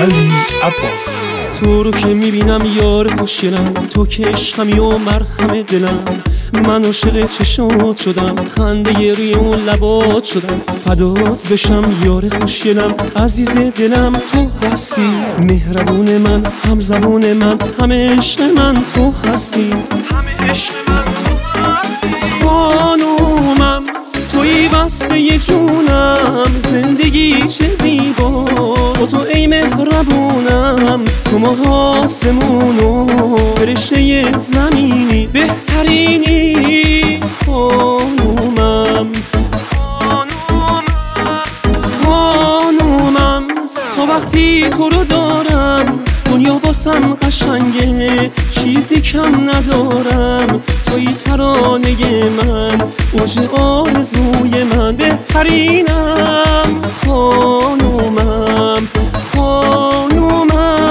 علی عباس. تو رو که میبینم یار خوشگلم، تو که عشقمی و مرهم دلم. من عاشق چشات شدم، خنده روی اون لبات شدم. فدات بشم یار خوشگلم، عزیز دلم تو هستی. مهربون من، هم زبون من، همه عشق من تو هستی. همه عشق من تو هستی. خانومم توی بسته جونم، زندگی چه زیبا با تو ای مهربونم. تو ماه آسمون و فرشته زمینی، بهترینی خانومم. خانومم تا وقتی تو رو دارم، دنیا واسم قشنگه، چیزی کم ندارم. توی ترانه من، اوج آرزوی من، بهترینم خانومم. خانومم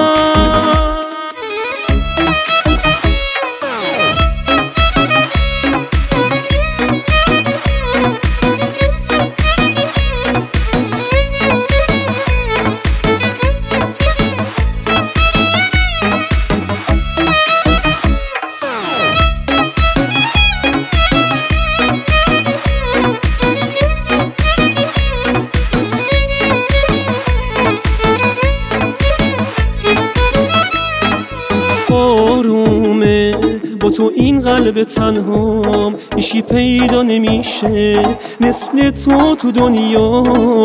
آرومه با تو این قلب تنهام، ایشی پیدا نمیشه مثل تو دنیا.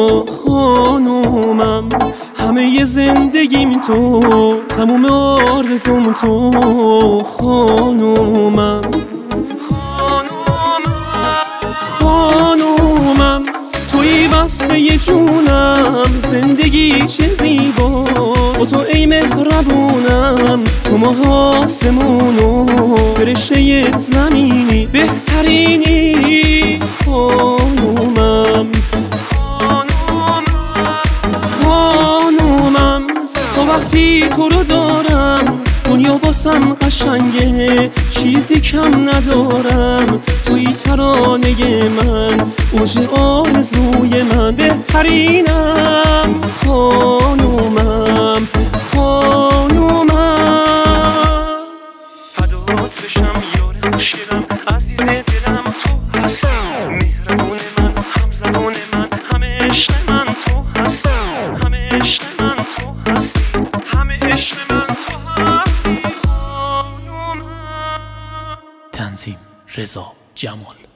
خانومم همه زندگیم تو، تموم آرزوم تو. خانومم خانومم توی بسته جونم، زندگی چه زیبا با تو ای مهربونم. تو ماه آسمون و فرشته زمینی، بهترینی خانومم. خانومم تا وقتی تو رو دارم، دنیا واسم قشنگه، چیزی کم ندارم. توی ترانه من، اوج آرزوی من، بهترینم خانومم. خانومم فدات بشم یار خوشگلم، عزیز دلم تو هستی. مهربون من، هم زبون من، همه عشق من تو هستی. همه عشق من تو هستی. همه عشق من تو هستی. خانومم. تنظیم رضا جمال.